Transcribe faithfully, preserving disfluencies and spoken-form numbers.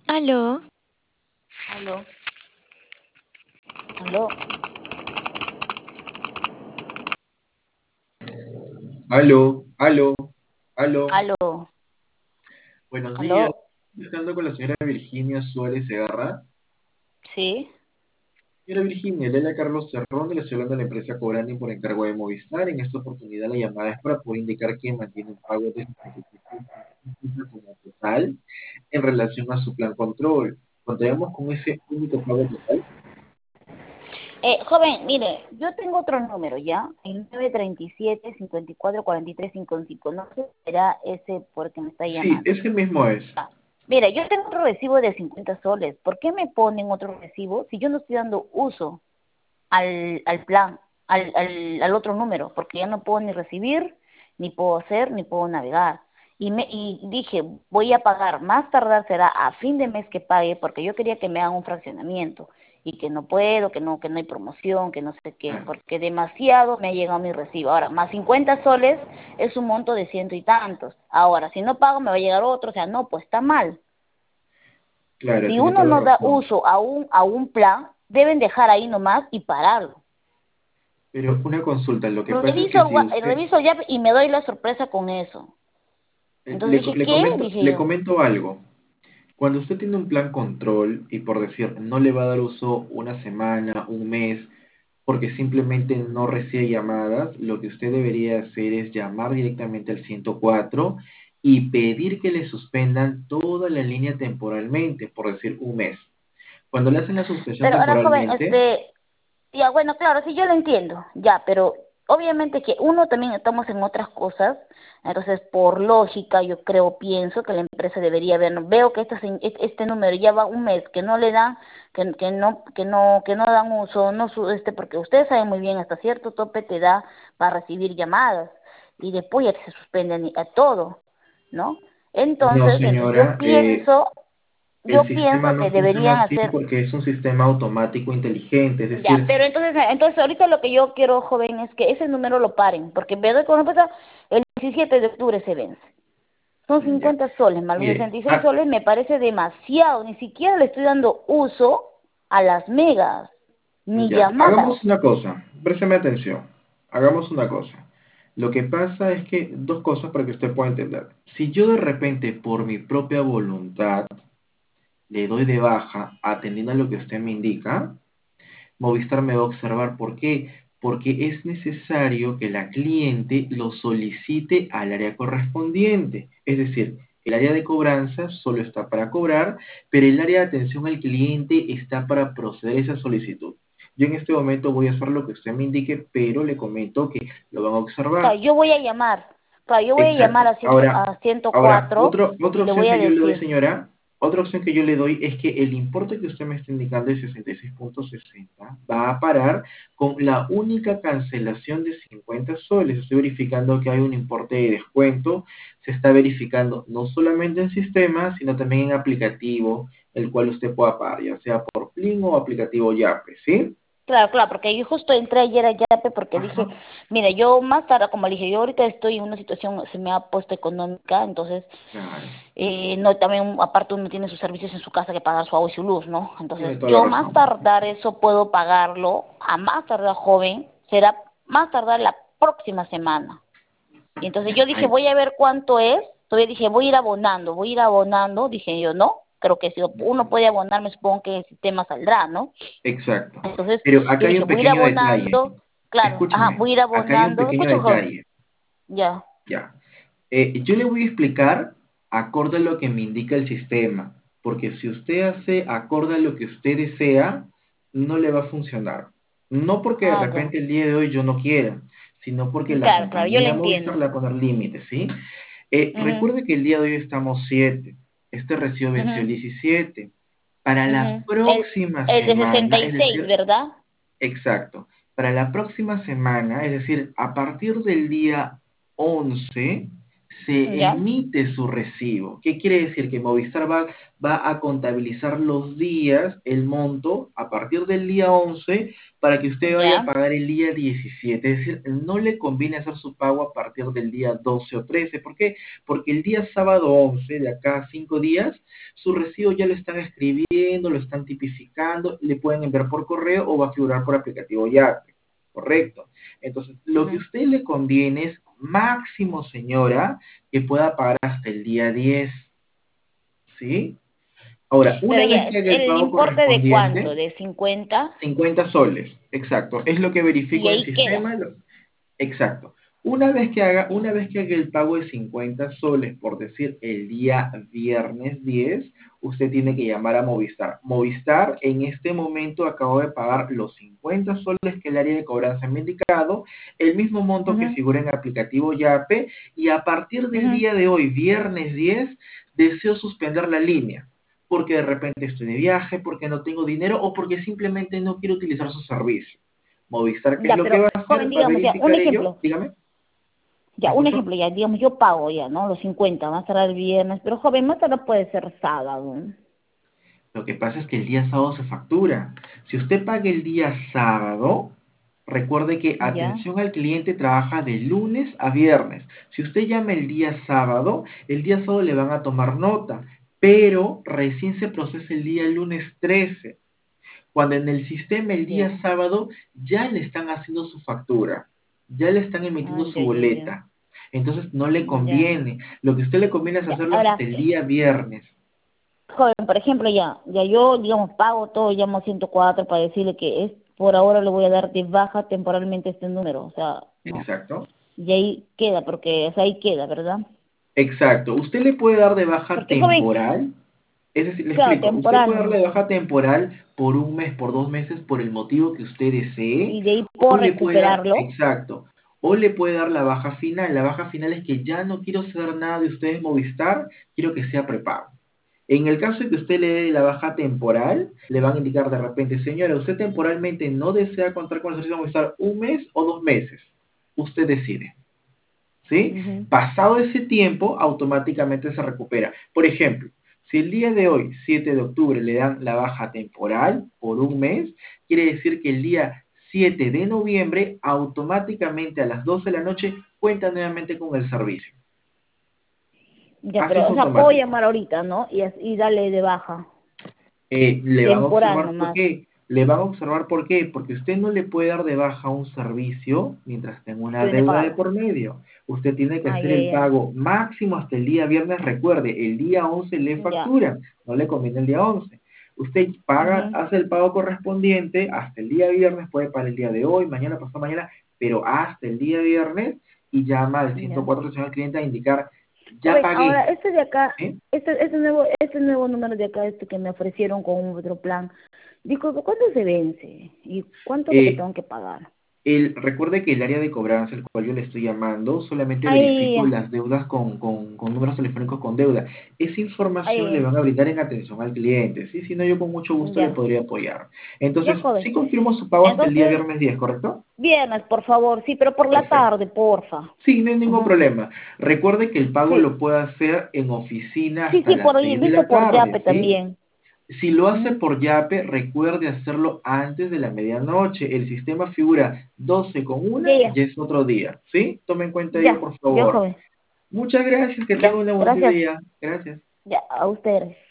Aló, Aló, aló, Aló, aló, aló. aló, Buenos días. aló, Estoy hablando con la señora Virginia Suárez Segarra. sí. Señora Virginia, le habla Carlos Cerrón, le estoy hablando de la empresa Cobrani por encargo de Movistar. En esta oportunidad la llamada es para poder indicar que mantiene un pago de sesenta y seis puntos como total en relación a su plan control. Contamos con ese único pago total. Eh, joven, mire, yo tengo otro número, ¿ya? El nueve treinta y siete, cincuenta y cuatro, cuarenta y tres, cincuenta y cinco. No sé si será ese por el que me está Sí, llamando. ese mismo es. Ah, mira, yo tengo otro recibo de cincuenta soles. ¿Por qué me ponen otro recibo si yo no estoy dando uso al, al plan, al, al, al otro número? Porque ya no puedo ni recibir, ni puedo hacer, ni puedo navegar. Y, me, y dije, voy a pagar, más tardar será a fin de mes que pague, porque yo quería que me hagan un fraccionamiento, y que no puedo, que no, que no hay promoción, que no sé qué, Ah, porque demasiado me ha llegado mi recibo. Ahora, más cincuenta soles es un monto de ciento y tantos. Ahora, si no pago me va a llegar otro, o sea, no, pues está mal. claro, Si tiene uno toda no la da razón. uso a un, a un plan, deben dejar ahí nomás y pararlo. Pero una consulta, lo que pasa es Reviso, que el si wa- eh, usted, reviso ya y me doy la sorpresa con eso. eh, Entonces le, dije, le ¿qué? comento, Dije le yo. comento algo. Cuando usted tiene un plan control y por decir no le va a dar uso una semana, un mes, porque simplemente no recibe llamadas, lo que usted debería hacer es llamar directamente al ciento cuatro y pedir que le suspendan toda la línea temporalmente, por decir un mes. Cuando le hacen la suspensión Pero ahora, joven, temporalmente, este, ya, bueno, claro, sí, yo lo entiendo, ya, pero obviamente que uno también estamos en otras cosas, entonces por lógica yo creo, pienso que la empresa debería ver, veo que este, se- este este número ya va un mes, que no le dan, que, que no, que no, que no dan uso, no su, este, porque ustedes saben muy bien, hasta cierto tope te da para recibir llamadas, y después ya se suspenden a todo, ¿no? no Entonces, entonces yo señora, eh, pienso, el yo sistema pienso no que funciona deberían así hacer. porque es un sistema automático inteligente, es Ya, decir, pero entonces, entonces ahorita lo que yo quiero, joven, es que ese número lo paren, porque me doy con empresa, el diecisiete de octubre se vence. Son ya. cincuenta soles, más los Mire, sesenta y seis ah, soles me parece demasiado, ni siquiera le estoy dando uso a las megas, ni ya, llamadas. hagamos una cosa, présteme atención, hagamos una cosa. Lo que pasa es que, dos cosas para que usted pueda entender. Si yo de repente, por mi propia voluntad, le doy de baja atendiendo a lo que usted me indica, Movistar me va a observar. ¿Por qué? Porque es necesario que la cliente lo solicite al área correspondiente. Es decir, el área de cobranza solo está para cobrar, pero el área de atención al cliente está para proceder a esa solicitud. Yo en este momento voy a hacer lo que usted me indique, pero le comento que lo van a Claro, observar. yo voy a llamar, claro, yo voy a llamar Exacto. a, ciento, Ahora, a ciento ahora cuatro otro, y otra le opción voy a que yo le doy, decir, señora, otra opción que yo le doy es que el importe que usted me está indicando de sesenta y seis punto sesenta va a parar con la única cancelación de cincuenta soles. Estoy verificando que hay un importe de descuento. Se está verificando no solamente en sistema, sino también en aplicativo, el cual usted pueda pagar, ya sea por Plin o aplicativo Yape, ¿sí? claro, claro, porque yo justo entré ayer a Yape porque dije, Ajá. mira, yo más tarde, como le dije, yo ahorita estoy en una situación, se me ha puesto económica, entonces, Claro. eh, no, también, aparte uno tiene sus servicios en su casa que pagar su agua y su luz, ¿no? Entonces, Tiene toda la yo más razón. tardar eso puedo pagarlo, a más tardar joven, será más tardar la próxima semana. Y entonces Ya, yo dije, ahí. voy a ver cuánto es. Entonces dije, voy a ir abonando, voy a ir abonando. Dije yo, no, creo que si uno puede abonar, me supongo que el sistema saldrá, ¿no? Exacto. Entonces Pero yo acá hay dije, un voy a ir pequeño detalle. abonando, claro, ajá, Escúcheme, voy a ir acá hay un abonando. pequeño Escucho, joven, detalle. ya. Ya. Eh, yo le voy a explicar acorde a lo que me indica el sistema, porque si usted hace acorde a lo que usted desea, no le va a funcionar. No porque de Ah, ya. repente el día de hoy yo no quiera, sino porque la Claro, claro, yo lo compañía Movistar entiendo. le va a poner límites, ¿sí? Eh, Mhm, recuerde que el día de hoy estamos siete. Este recibo venció el mhm, diecisiete. Para la mhm. El, próxima el de semana, sesenta y es seis, decir, ¿verdad? exacto. Para la próxima semana, es decir, a partir del día once, se ¿Ya? emite su recibo. ¿Qué quiere decir? Que Movistar va, va a contabilizar los días, el monto, a partir del día once para que usted vaya a ¿Ya? pagar el día diecisiete. Es decir, no le conviene hacer su pago a partir del día doce o trece. ¿Por qué? Porque el día sábado once, de acá a cinco días, su recibo ya lo están escribiendo, lo están tipificando, le pueden enviar por correo o va a figurar por aplicativo Yape. Correcto. Entonces, lo que a Ujú. usted le conviene es máximo, señora, que pueda pagar hasta el día diez, ¿sí? Ahora, Pero una ya, vez que ¿es haga el el pago importe de cuánto? correspondiente, ¿De cincuenta? cincuenta soles, exacto, es lo que Y verifico en el ahí queda. sistema. lo- Exacto. Una vez que haga, una vez que haga el pago de cincuenta soles, por decir el día viernes diez, usted tiene que llamar a Movistar. Movistar en este momento acabó de pagar los cincuenta soles que el área de cobranza me ha indicado, el mismo monto que Ujú, figura en el aplicativo Yape, y a partir del ujú. día de hoy, viernes diez, deseo suspender la línea, porque de repente estoy de viaje, porque no tengo dinero o porque simplemente no quiero utilizar su servicio. Movistar, ¿qué es Ya, lo que pero, va a joven, hacer? Va a digamos, ya, un verificar ello. ejemplo. Dígame, ¿me Ya, un escucho? ejemplo, ya, digamos, yo pago ya, ¿no? Los cincuenta, va a estar el viernes, pero joven, más tarde puede ser sábado. Lo que pasa es que el día sábado se factura. Si usted paga el día sábado, recuerde que ¿Ya? atención al cliente trabaja de lunes a viernes. Si usted llama el día sábado, el día sábado le van a tomar nota, pero recién se procesa el día lunes trece, cuando en el sistema el día Ya. sábado ya le están haciendo su factura, ya le están Ah, emitiendo su ya, ya, ya. boleta. Entonces no le Ya. conviene. Lo que a usted le conviene es Ya, hacerlo ahora, hasta el día viernes. joven, por ejemplo, ya, ya yo, digamos, pago todo, llamo ciento cuatro para decirle que es, por ahora le voy a dar de baja temporalmente este número, o sea, no. Exacto. Y ahí queda, porque, o sea, ahí queda, ¿verdad? Exacto. Usted le puede dar de baja Porque, joven, temporal. Es decir, le claro, explico. Usted temporal puede darle nomás. de baja temporal por un mes, por dos meses, por el motivo que usted desee. Y de ahí O puedo le puede dar, recuperarlo. exacto. O le puede dar la baja final. La baja final es que ya no quiero saber nada de ustedes Movistar, quiero que sea prepago. En el caso de que usted le dé la baja temporal, le van a indicar de repente, señora, usted temporalmente no desea contar con el servicio de Movistar un mes o dos meses. Usted decide. ¿Sí? Ujú. Pasado ese tiempo, automáticamente se recupera. Por ejemplo, si el día de hoy, siete de octubre, le dan la baja temporal por un mes, quiere decir que el día siete de noviembre, automáticamente a las doce de la noche, cuenta nuevamente con el servicio. Ya, Así es pero, o sea, puedo automático. llamar ahorita, ¿no? Y, as- y darle de baja. Eh, le van a Temporal observar por nomás. qué. Le van a observar por qué. Porque usted no le puede dar de baja un servicio mientras tenga una Estoy de deuda de pago. por medio. Usted tiene que Ah, hacer ya, el ya. pago máximo hasta el día viernes. Recuerde, el día once le Ya. facturan. No le conviene el día once. Usted paga, Ujú. hace el pago correspondiente hasta el día viernes. Puede para el día de hoy, mañana, pasado mañana. Pero hasta el día viernes y llama al ciento Ya. cuatro atención al cliente a indicar, ya Joven, ahora, pagué. este de acá, ¿Sí? este, este nuevo, este nuevo número de acá, este que me ofrecieron con otro plan, disculpe, ¿cuándo se vence? ¿Y cuánto es lo que Eh, tengo que pagar? El, recuerde que el área de cobranza, el cual yo le estoy llamando, solamente Ahí, verifico las deudas con, con, con números telefónicos con deuda. Esa información le ahí, van a brindar en atención al cliente, ¿sí? Si no, yo con mucho gusto le ya. podría apoyar. Ya, Entonces, joven. sí confirmo su pago hasta el día Entonces, viernes diez, ¿correcto? viernes, por favor, sí, pero por la Perfecto. tarde, porfa. Sí, no hay ningún Ujú. problema. Recuerde que el pago Sí, lo puede hacer en oficina sí, hasta sí, por las ahí, he seis de visto la por tarde, Yape ¿sí? también. Si lo hace Ujú. por Yape, recuerde hacerlo antes de la medianoche. El sistema figura doce con Ya, una, ya, ya es otro día. ¿Sí? Tome en cuenta ello, ya, por ya, favor. joven. Muchas gracias, que tenga Ya, un buen gracias. día. Gracias. Ya, a ustedes.